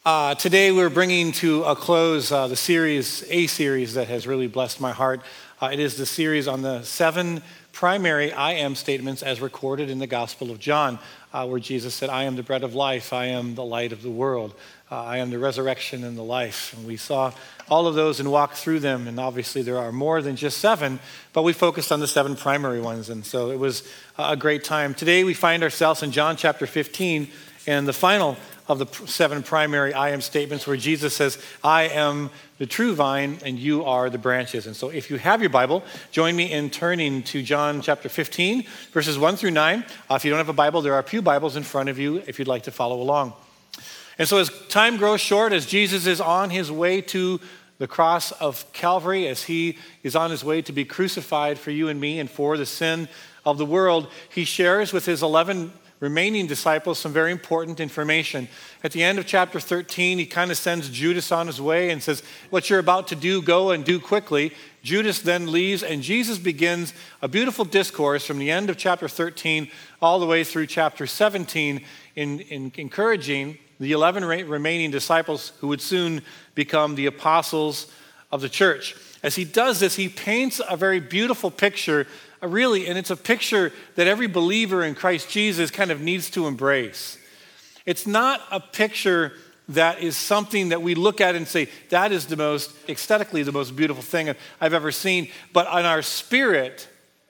Today we're bringing to a close a series that has really blessed my heart. It is the series on the 7 primary I am statements as recorded in the Gospel of John, where Jesus said, I am the bread of life, I am the light of the world, I am the resurrection and the life. And we saw all of those and walked through them, and obviously there are more than just 7, but we focused on the 7 primary ones, and so it was a great time. Today we find ourselves in John chapter 15, and the final of the 7 primary I am statements where Jesus says, I am the true vine and you are the branches. And so if you have your Bible, join me in turning to John chapter 15, verses 1 through 9. If you don't have a Bible, there are pew Bibles in front of you if you'd like to follow along. And so as time grows short, as Jesus is on his way to the cross of Calvary, as he is on his way to be crucified for you and me and for the sin of the world, he shares with his 11 remaining disciples some very important information. At the end of chapter 13, he kind of sends Judas on his way and says, what you're about to do, go and do quickly. Judas then leaves, and Jesus begins a beautiful discourse from the end of chapter 13 all the way through chapter 17 in encouraging the 11 remaining disciples who would soon become the apostles of the church. As he does this, he paints a very beautiful picture, and it's a picture that every believer in Christ Jesus kind of needs to embrace. It's not a picture that is something that we look at and say, that is aesthetically the most beautiful thing I've ever seen. But on our spirit,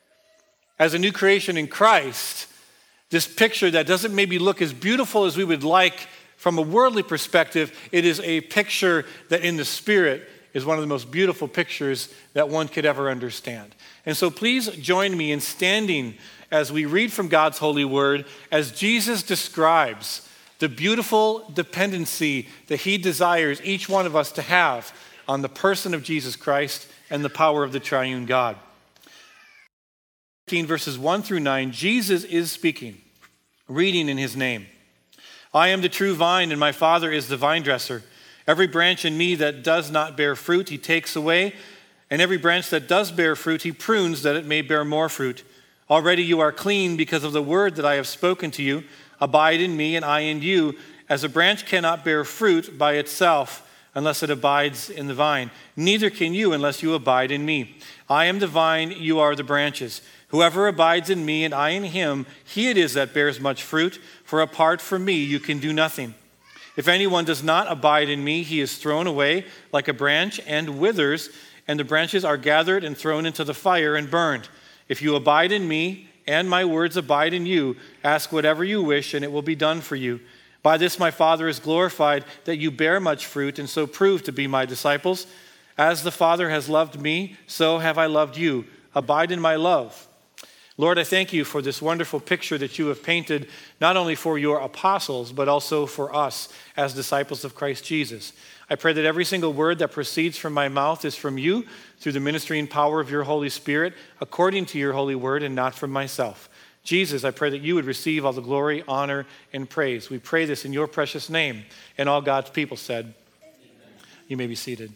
as a new creation in Christ, this picture that doesn't maybe look as beautiful as we would like from a worldly perspective, it is a picture that in the spirit is one of the most beautiful pictures that one could ever understand. And so please join me in standing as we read from God's holy word as Jesus describes the beautiful dependency that he desires each one of us to have on the person of Jesus Christ and the power of the triune God. 15 verses 1 through 9, Jesus is speaking, reading in his name. I am the true vine, and my Father is the vine dresser. Every branch in me that does not bear fruit, he takes away, and every branch that does bear fruit, he prunes that it may bear more fruit. Already you are clean because of the word that I have spoken to you. Abide in me, and I in you. As a branch cannot bear fruit by itself unless it abides in the vine, neither can you unless you abide in me. I am the vine, you are the branches. Whoever abides in me and I in him, he it is that bears much fruit, for apart from me you can do nothing. If anyone does not abide in me, he is thrown away like a branch and withers, and the branches are gathered and thrown into the fire and burned. If you abide in me and my words abide in you, ask whatever you wish and it will be done for you. By this my Father is glorified, that you bear much fruit and so prove to be my disciples. As the Father has loved me, so have I loved you. Abide in my love. Lord, I thank you for this wonderful picture that you have painted, not only for your apostles, but also for us as disciples of Christ Jesus. I pray that every single word that proceeds from my mouth is from you through the ministry and power of your Holy Spirit, according to your holy word and not from myself. Jesus, I pray that you would receive all the glory, honor, and praise. We pray this in your precious name. And all God's people said, amen. You may be seated.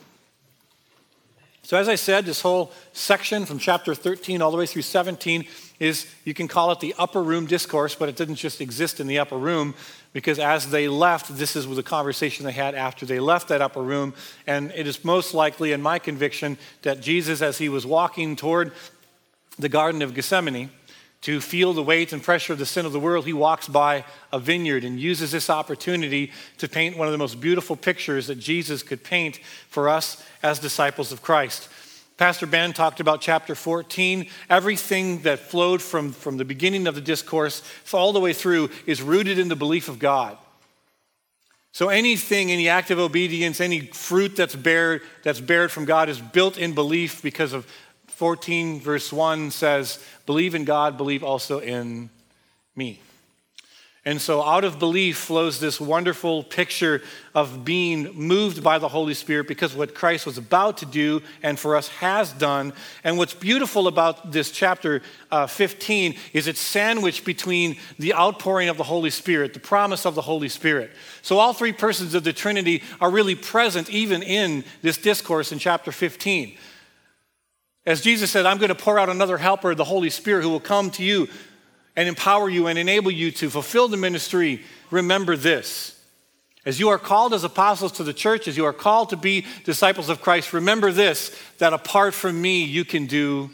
So as I said, this whole section from chapter 13 all the way through 17 is, you can call it the upper room discourse, but it didn't just exist in the upper room, because as they left, this is the conversation they had after they left that upper room. And it is most likely, in my conviction, that Jesus, as he was walking toward the Garden of Gethsemane to feel the weight and pressure of the sin of the world, he walks by a vineyard and uses this opportunity to paint one of the most beautiful pictures that Jesus could paint for us as disciples of Christ. Pastor Ben talked about chapter 14. Everything that flowed from the beginning of the discourse all the way through is rooted in the belief of God. So anything, any act of obedience, any fruit that's bared from God is built in belief, because of 14 verse 1 says, believe in God, believe also in me. And so out of belief flows this wonderful picture of being moved by the Holy Spirit because of what Christ was about to do and for us has done. And what's beautiful about this chapter 15 is it's sandwiched between the outpouring of the Holy Spirit, the promise of the Holy Spirit. So all 3 persons of the Trinity are really present even in this discourse in chapter 15. As Jesus said, I'm going to pour out another helper, the Holy Spirit, who will come to you and empower you and enable you to fulfill the ministry. Remember this. As you are called as apostles to the church, as you are called to be disciples of Christ, remember this, that apart from me, you can do.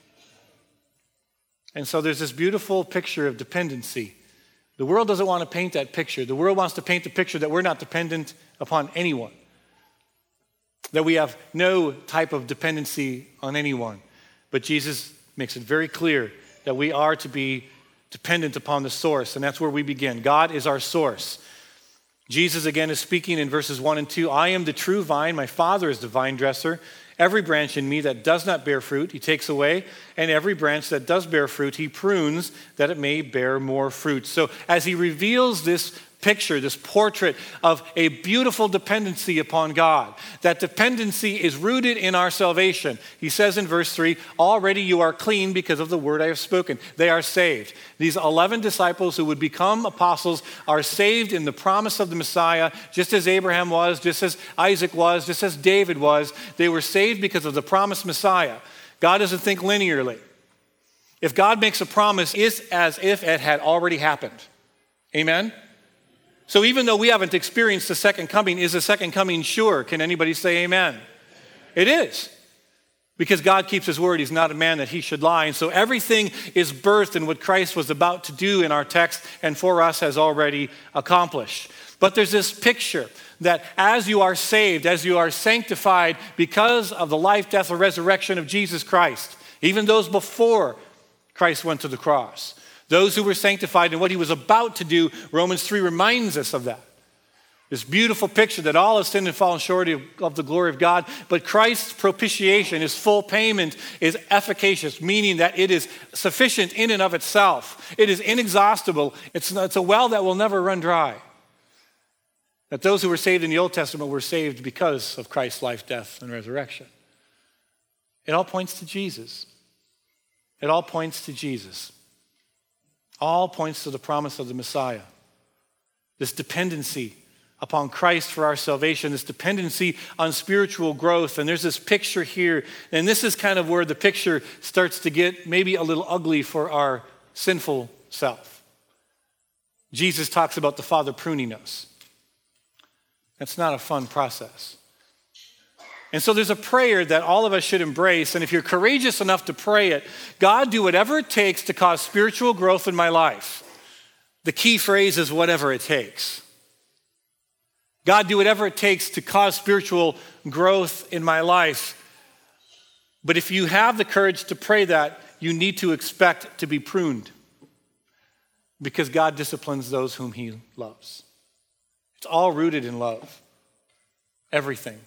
And so there's this beautiful picture of dependency. The world doesn't want to paint that picture. The world wants to paint the picture that we're not dependent upon anyone, that we have no type of dependency on anyone. But Jesus makes it very clear that we are to be dependent upon the source, and that's where we begin. God is our source. Jesus again is speaking in verses 1 and 2. I am the true vine, my Father is the vine dresser. Every branch in me that does not bear fruit, he takes away, and every branch that does bear fruit, he prunes that it may bear more fruit. So as he reveals this picture, this portrait of a beautiful dependency upon God, that dependency is rooted in our salvation. He says in verse 3, already you are clean because of the word I have spoken. They are saved. These 11 disciples who would become apostles are saved in the promise of the Messiah, just as Abraham was, just as Isaac was, just as David was. They were saved because of the promised Messiah. God doesn't think linearly. If God makes a promise, it's as if it had already happened. Amen? So even though we haven't experienced the second coming, is the second coming sure? Can anybody say amen? It is. Because God keeps his word. He's not a man that he should lie. And so everything is birthed in what Christ was about to do in our text and for us has already accomplished. But there's this picture that as you are saved, as you are sanctified because of the life, death, and resurrection of Jesus Christ, even those before Christ went to the cross, those who were sanctified in what he was about to do, Romans 3 reminds us of that. This beautiful picture that all have sinned and fallen short of the glory of God, but Christ's propitiation, his full payment, is efficacious, meaning that it is sufficient in and of itself. It is inexhaustible. It's a well that will never run dry. That those who were saved in the Old Testament were saved because of Christ's life, death, and resurrection. It all points to Jesus. It all points to Jesus. All points to the promise of the Messiah. This dependency upon Christ for our salvation, this dependency on spiritual growth. And there's this picture here, and this is kind of where the picture starts to get maybe a little ugly for our sinful self. Jesus talks about the Father pruning us. That's not a fun process. And so there's a prayer that all of us should embrace, and if you're courageous enough to pray it, God, do whatever it takes to cause spiritual growth in my life. The key phrase is whatever it takes. God, do whatever it takes to cause spiritual growth in my life. But if you have the courage to pray that, you need to expect to be pruned because God disciplines those whom he loves. It's all rooted in love. Everything.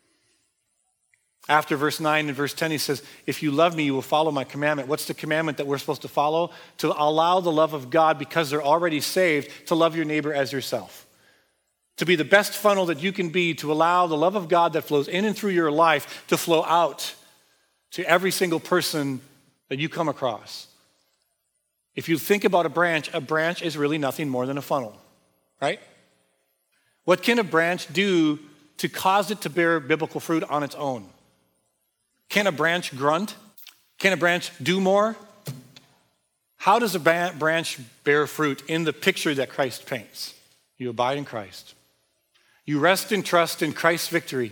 After verse 9 and verse 10, he says, if you love me, you will follow my commandment. What's the commandment that we're supposed to follow? To allow the love of God, because they're already saved, to love your neighbor as yourself. To be the best funnel that you can be, to allow the love of God that flows in and through your life to flow out to every single person that you come across. If you think about a branch is really nothing more than a funnel, right? What can a branch do to cause it to bear biblical fruit on its own? Can a branch grunt? Can a branch do more? How does a branch bear fruit in the picture that Christ paints? You abide in Christ. You rest and trust in Christ's victory.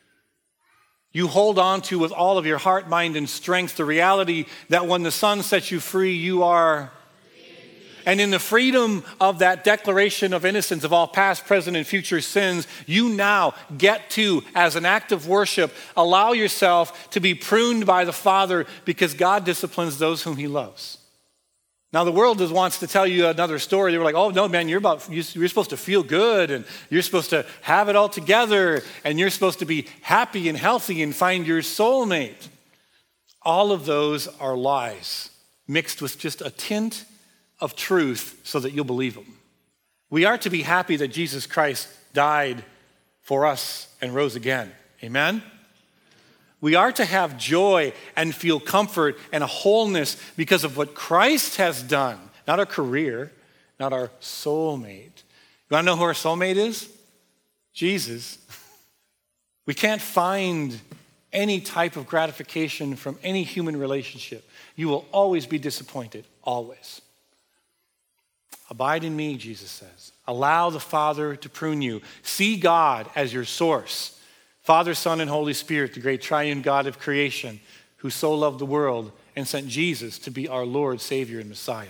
You hold on to with all of your heart, mind, and strength the reality that when the Son sets you free, you are. And in the freedom of that declaration of innocence of all past, present, and future sins, you now get to, as an act of worship, allow yourself to be pruned by the Father because God disciplines those whom he loves. Now, the world wants to tell you another story. They're like, oh, no, man, you're supposed to feel good, and you're supposed to have it all together, and you're supposed to be happy and healthy and find your soulmate. All of those are lies mixed with just a tint of truth so that you'll believe them. We are to be happy that Jesus Christ died for us and rose again. Amen? We are to have joy and feel comfort and a wholeness because of what Christ has done, not our career, not our soulmate. You want to know who our soulmate is? Jesus. We can't find any type of gratification from any human relationship. You will always be disappointed, always. Abide in me, Jesus says. Allow the Father to prune you. See God as your source. Father, Son, and Holy Spirit, the great triune God of creation, who so loved the world and sent Jesus to be our Lord, Savior, and Messiah.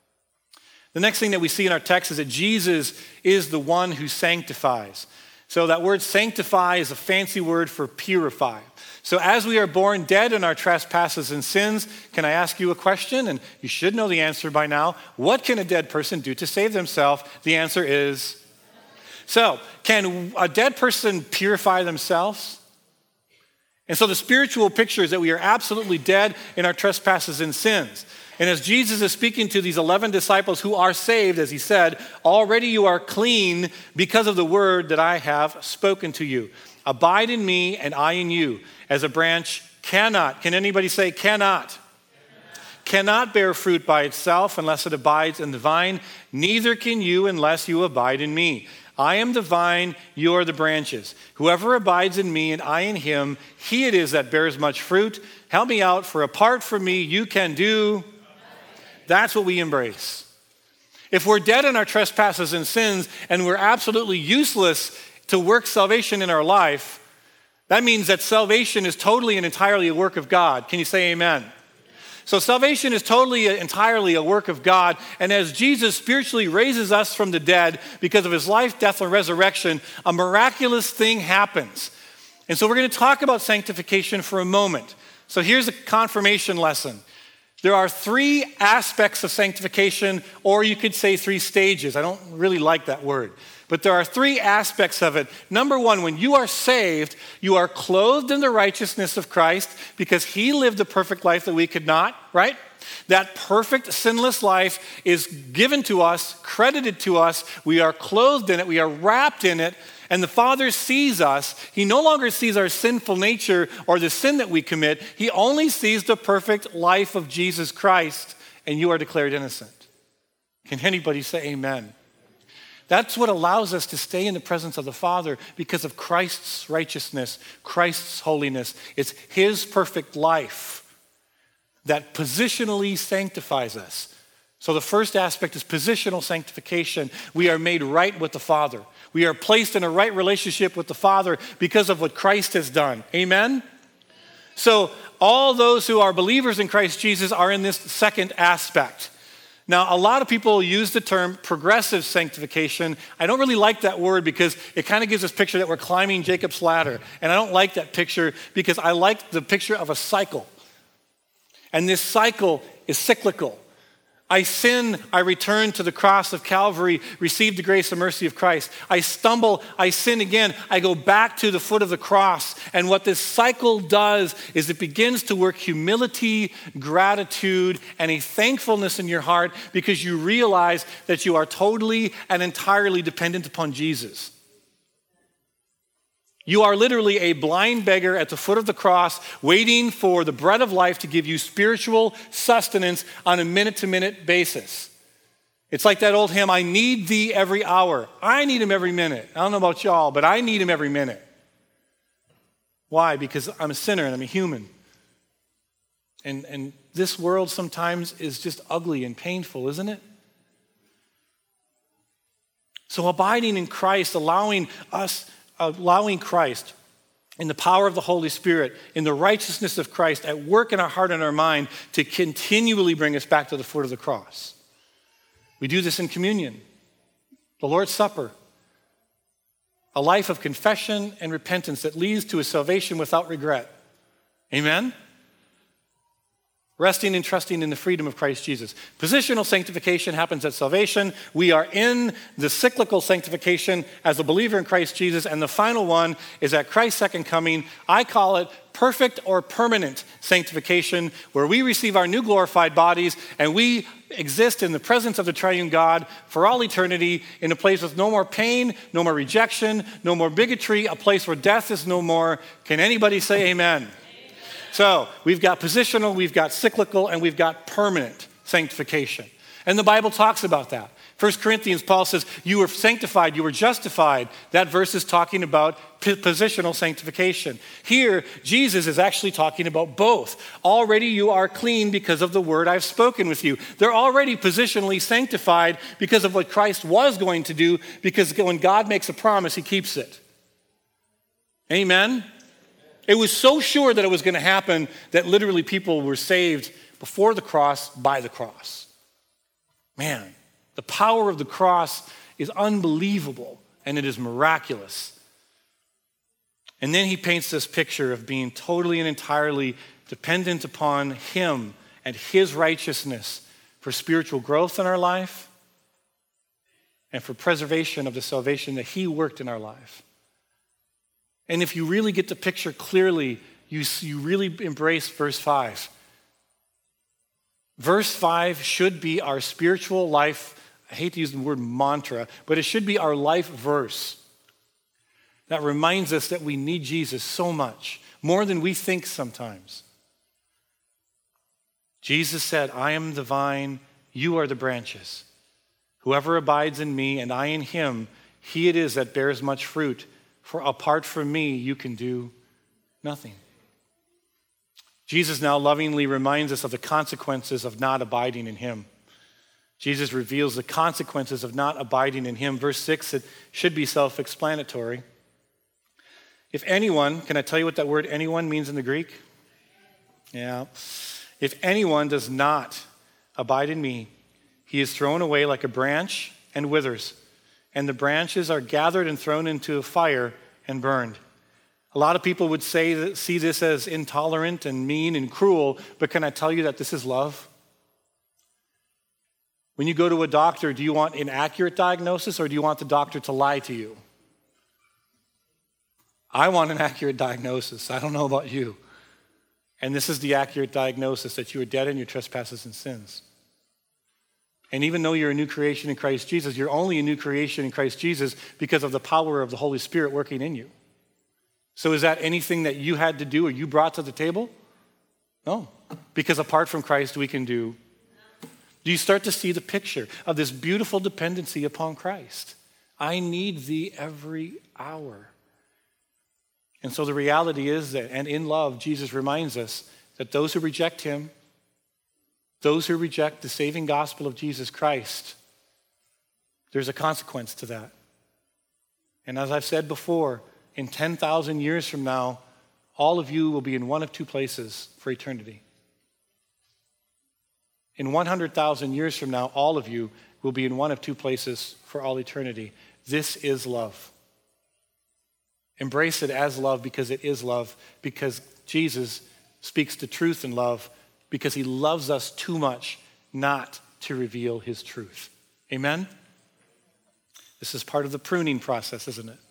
The next thing that we see in our text is that Jesus is the one who sanctifies. So that word sanctify is a fancy word for purify. So as we are born dead in our trespasses and sins, can I ask you a question? And you should know the answer by now. What can a dead person do to save themselves? The answer is, so can a dead person purify themselves? And so the spiritual picture is that we are absolutely dead in our trespasses and sins. And as Jesus is speaking to these 11 disciples who are saved, as he said, already you are clean because of the word that I have spoken to you. Abide in me and I in you, as a branch cannot. Can anybody say cannot? Cannot bear fruit by itself unless it abides in the vine. Neither can you unless you abide in me. I am the vine, you are the branches. Whoever abides in me and I in him, he it is that bears much fruit. Help me out, for apart from me, you can do. That's what we embrace. If we're dead in our trespasses and sins and we're absolutely useless to work salvation in our life, that means that salvation is totally and entirely a work of God. Can you say amen? So salvation is totally entirely a work of God. And as Jesus spiritually raises us from the dead because of his life, death, and resurrection, a miraculous thing happens. And so we're going to talk about sanctification for a moment. So here's a confirmation lesson. There are 3 aspects of sanctification, or you could say 3 stages. I don't really like that word. But there are 3 aspects of it. Number 1, when you are saved, you are clothed in the righteousness of Christ because he lived the perfect life that we could not, right? That perfect, sinless life is given to us, credited to us. We are clothed in it. We are wrapped in it. And the Father sees us. He no longer sees our sinful nature or the sin that we commit. He only sees the perfect life of Jesus Christ, and you are declared innocent. Can anybody say amen? That's what allows us to stay in the presence of the Father because of Christ's righteousness, Christ's holiness. It's his perfect life that positionally sanctifies us. So the first aspect is positional sanctification. We are made right with the Father. We are placed in a right relationship with the Father because of what Christ has done. Amen? So all those who are believers in Christ Jesus are in this second aspect. Now, a lot of people use the term progressive sanctification. I don't really like that word because it kind of gives this picture that we're climbing Jacob's ladder. And I don't like that picture because I like the picture of a cycle. And this cycle is cyclical. I sin, I return to the cross of Calvary, receive the grace and mercy of Christ. I stumble, I sin again, I go back to the foot of the cross. And what this cycle does is it begins to work humility, gratitude, and a thankfulness in your heart because you realize that you are totally and entirely dependent upon Jesus. You are literally a blind beggar at the foot of the cross waiting for the bread of life to give you spiritual sustenance on a minute-to-minute basis. It's like that old hymn, I need thee every hour. I need him every minute. I don't know about y'all, but I need him every minute. Why? Because I'm a sinner and I'm a human. And this world sometimes is just ugly and painful, isn't it? So abiding in Christ, allowing Christ in the power of the Holy Spirit, in the righteousness of Christ at work in our heart and our mind to continually bring us back to the foot of the cross. We do this in communion, the Lord's Supper, a life of confession and repentance that leads to a salvation without regret. Amen? Resting and trusting in the freedom of Christ Jesus. Positional sanctification happens at salvation. We are in the cyclical sanctification as a believer in Christ Jesus. And the final one is at Christ's second coming. I call it perfect or permanent sanctification, where we receive our new glorified bodies and we exist in the presence of the triune God for all eternity in a place with no more pain, no more rejection, no more bigotry, a place where death is no more. Can anybody say amen? So we've got positional, we've got cyclical, and we've got permanent sanctification. And the Bible talks about that. 1 Corinthians, Paul says, you were sanctified, you were justified. That verse is talking about positional sanctification. Here, Jesus is actually talking about both. Already you are clean because of the word I've spoken with you. They're already positionally sanctified because of what Christ was going to do, because when God makes a promise, he keeps it. Amen? It was so sure that it was going to happen that literally people were saved before the cross, by the cross. Man, the power of the cross is unbelievable, and it is miraculous. And then he paints this picture of being totally and entirely dependent upon him and his righteousness for spiritual growth in our life and for preservation of the salvation that he worked in our life. And if you really get the picture clearly, you really embrace verse 5. Verse 5 should be our spiritual life. I hate to use the word mantra, but it should be our life verse that reminds us that we need Jesus so much, more than we think sometimes. Jesus said, I am the vine, you are the branches. Whoever abides in me and I in him, he it is that bears much fruit. For apart from me, you can do nothing. Jesus now lovingly reminds us of the consequences of not abiding in him. Jesus reveals the consequences of not abiding in him. Verse 6, it should be self-explanatory. If anyone, can I tell you what that word anyone means in the Greek? Yeah. If anyone does not abide in me, he is thrown away like a branch and withers, and the branches are gathered and thrown into a fire and burned. A lot of people would see this as intolerant and mean and cruel, but can I tell you that this is love? When you go to a doctor, do you want an accurate diagnosis or do you want the doctor to lie to you? I want an accurate diagnosis. I don't know about you. And this is the accurate diagnosis, that you are dead in your trespasses and sins. And even though you're a new creation in Christ Jesus, you're only a new creation in Christ Jesus because of the power of the Holy Spirit working in you. So is that anything that you had to do or you brought to the table? No. Because apart from Christ, we can do. Do you start to see the picture of this beautiful dependency upon Christ? I need thee every hour. And so the reality is that, and in love, Jesus reminds us that those who reject him, those who reject the saving gospel of Jesus Christ, there's a consequence to that. And as I've said before, in 10,000 years from now, all of you will be in one of two places for eternity. In 100,000 years from now, all of you will be in one of two places for all eternity. This is love. Embrace it as love because it is love, because Jesus speaks the truth in love, because he loves us too much not to reveal his truth. Amen? This is part of the pruning process, isn't it?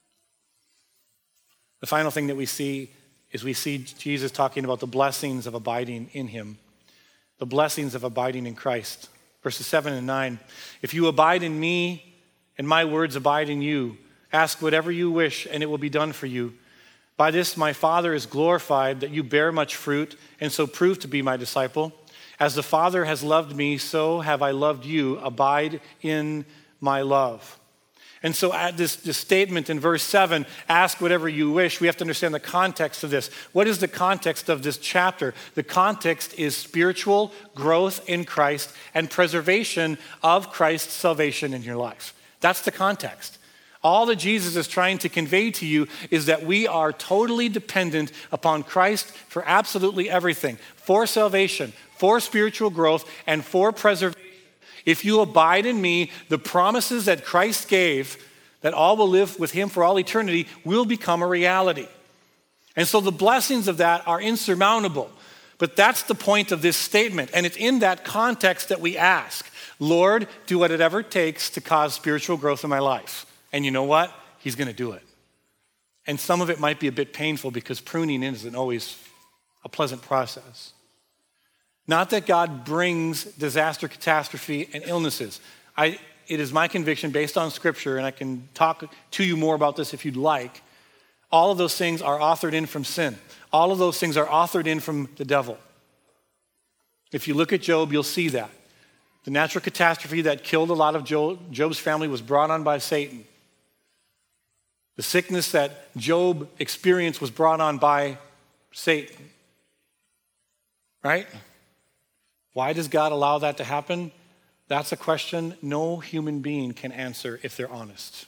The final thing that we see is we see Jesus talking about the blessings of abiding in him, the blessings of abiding in Christ. Verses 7 and 9, if you abide in me and my words abide in you, ask whatever you wish and it will be done for you. By this my Father is glorified, that you bear much fruit and so prove to be my disciple. As the Father has loved me, so have I loved you. Abide in my love. And so at this statement in verse 7, ask whatever you wish, we have to understand the context of this. What is the context of this chapter? The context is spiritual growth in Christ and preservation of Christ's salvation in your life. That's the context. All that Jesus is trying to convey to you is that we are totally dependent upon Christ for absolutely everything, for salvation, for spiritual growth, and for preservation. If you abide in me, the promises that Christ gave, that all will live with him for all eternity, will become a reality. And so the blessings of that are insurmountable. But that's the point of this statement. And it's in that context that we ask, Lord, do whatever it takes to cause spiritual growth in my life. And you know what? He's going to do it. And some of it might be a bit painful because pruning isn't always a pleasant process. Not that God brings disaster, catastrophe, and illnesses. It is my conviction based on Scripture, and I can talk to you more about this if you'd like. All of those things are authored in from sin. All of those things are authored in from the devil. If you look at Job, you'll see that. The natural catastrophe that killed a lot of Job's family was brought on by Satan. The sickness that Job experienced was brought on by Satan. Right? Why does God allow that to happen? That's a question no human being can answer if they're honest.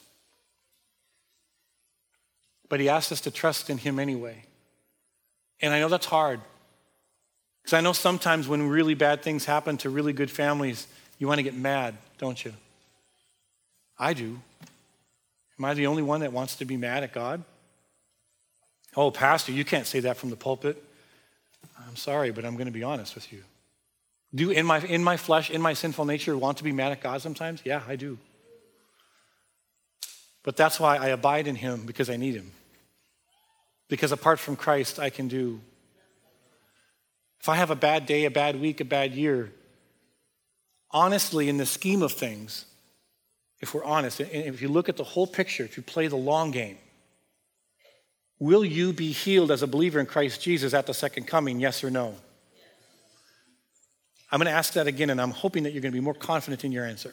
But he asks us to trust in him anyway. And I know that's hard. Because I know sometimes when really bad things happen to really good families, you want to get mad, don't you? I do. Am I the only one that wants to be mad at God? Oh, Pastor, you can't say that from the pulpit. I'm sorry, but I'm going to be honest with you. Do in my flesh, in my sinful nature, want to be mad at God sometimes? Yeah, I do. But that's why I abide in him, because I need him. Because apart from Christ, I can do. If I have a bad day, a bad week, a bad year, honestly, in the scheme of things, if we're honest, and if you look at the whole picture, if you play the long game, will you be healed as a believer in Christ Jesus at the second coming, yes or no? I'm going to ask that again, and I'm hoping that you're going to be more confident in your answer.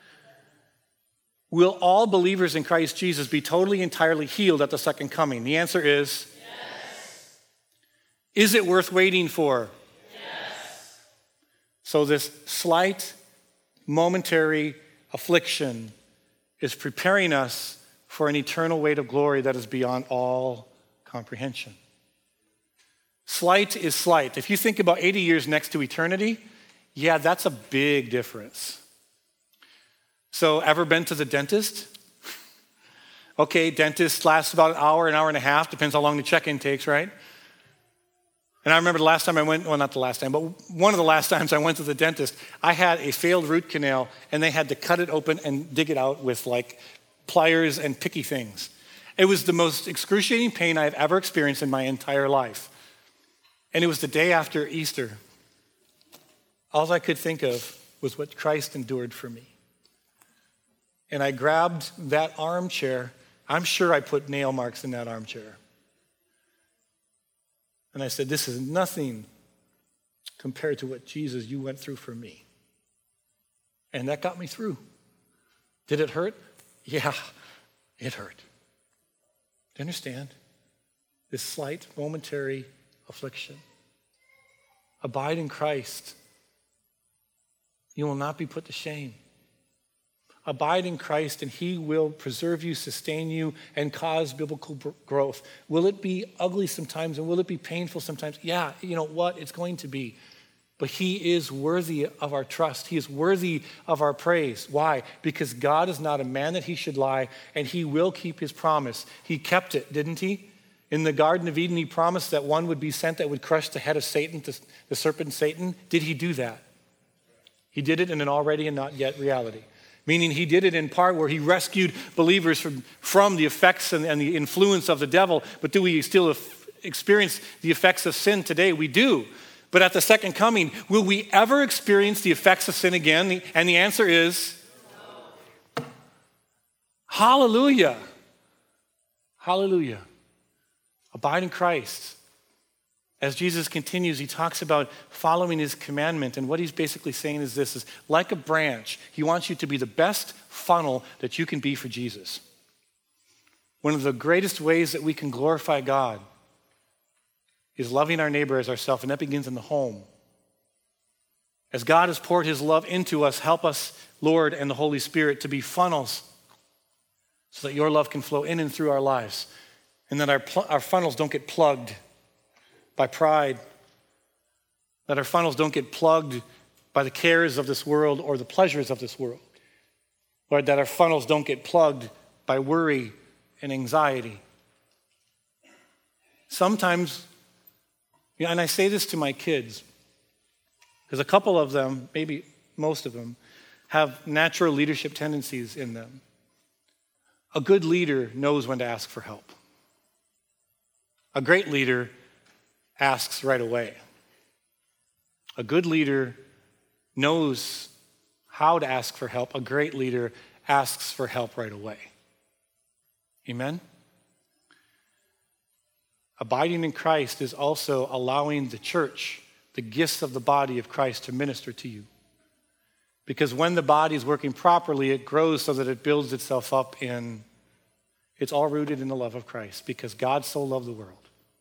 Will all believers in Christ Jesus be totally, entirely healed at the second coming? The answer is yes. Is it worth waiting for? Yes. So this slight, momentary affliction is preparing us for an eternal weight of glory that is beyond all comprehension. Slight is slight. If you think about 80 years next to eternity, yeah, that's a big difference. So ever been to the dentist? Okay, dentist lasts about an hour and a half, depends how long the check-in takes, right? And I remember the last time I went, well, not the last time, but one of the last times I went to the dentist, I had a failed root canal, and they had to cut it open and dig it out with like pliers and picky things. It was the most excruciating pain I've ever experienced in my entire life. And it was the day after Easter. All I could think of was what Christ endured for me. And I grabbed that armchair. I'm sure I put nail marks in that armchair. And I said, this is nothing compared to what Jesus, you went through for me. And that got me through. Did it hurt? Yeah, it hurt. Do you understand? This slight, momentary affliction. Abide in Christ. You will not be put to shame. Abide in Christ, and he will preserve you, sustain you, and cause biblical growth. Will it be ugly sometimes, and will it be painful sometimes? Yeah, you know what? It's going to be. But he is worthy of our trust. He is worthy of our praise. Why? Because God is not a man that he should lie, and he will keep his promise. He kept it, didn't he? In the Garden of Eden, he promised that one would be sent that would crush the head of Satan, the serpent Satan. Did he do that? He did it in an already and not yet reality. Meaning he did it in part where he rescued believers from the effects and the influence of the devil. But do we still experience the effects of sin today? We do. But at the second coming, will we ever experience the effects of sin again? And the answer is no. Hallelujah. Hallelujah. Abide in Christ. As Jesus continues, he talks about following his commandment. And what he's basically saying is this, is like a branch, he wants you to be the best funnel that you can be for Jesus. One of the greatest ways that we can glorify God is loving our neighbor as ourselves, and that begins in the home. As God has poured his love into us, help us, Lord and the Holy Spirit, to be funnels so that your love can flow in and through our lives, and that our funnels don't get plugged by pride, that our funnels don't get plugged by the cares of this world or the pleasures of this world. Lord, that our funnels don't get plugged by worry and anxiety. Sometimes, and I say this to my kids, because a couple of them, maybe most of them, have natural leadership tendencies in them. A good leader knows when to ask for help. A great leader asks right away. A good leader knows how to ask for help. A great leader asks for help right away. Amen? Abiding in Christ is also allowing the church, the gifts of the body of Christ, to minister to you. Because when the body is working properly, it grows so that it builds itself up it's all rooted in the love of Christ, because God so loved the world.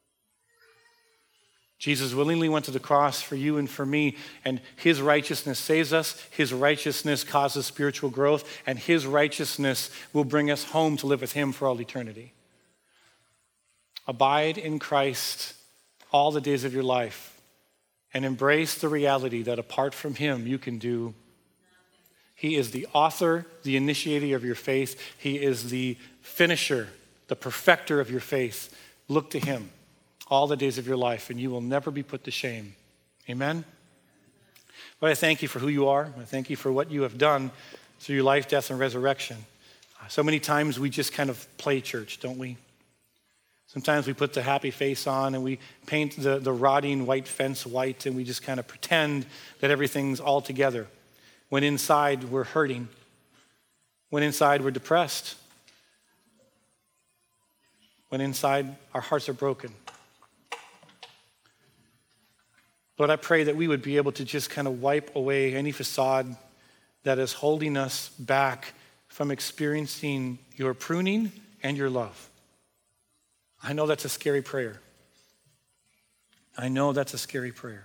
Jesus willingly went to the cross for you and for me, and his righteousness saves us, his righteousness causes spiritual growth, and his righteousness will bring us home to live with him for all eternity. Abide in Christ all the days of your life and embrace the reality that apart from him, you can do. He is the author, the initiator of your faith. He is the finisher, the perfecter of your faith. Look to him all the days of your life, and you will never be put to shame. Amen? Lord, I thank you for who you are. I thank you for what you have done through your life, death, and resurrection. So many times we just kind of play church, don't we? Sometimes we put the happy face on and we paint the rotting white fence white, and we just kind of pretend that everything's all together, when inside we're hurting, when inside we're depressed, when inside our hearts are broken. Lord, I pray that we would be able to just kind of wipe away any facade that is holding us back from experiencing your pruning and your love. I know that's a scary prayer. I know that's a scary prayer.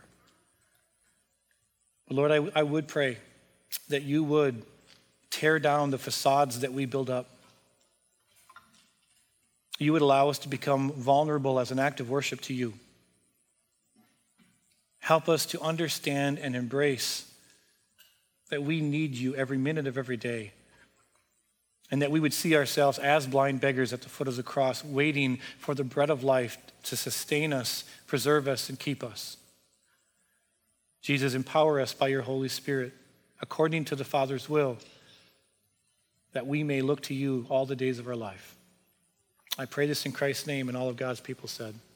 But Lord, I would pray that you would tear down the facades that we build up. You would allow us to become vulnerable as an act of worship to you. Help us to understand and embrace that we need you every minute of every day, and that we would see ourselves as blind beggars at the foot of the cross, waiting for the bread of life to sustain us, preserve us, and keep us. Jesus, empower us by your Holy Spirit, according to the Father's will, that we may look to you all the days of our life. I pray this in Christ's name, and all of God's people said.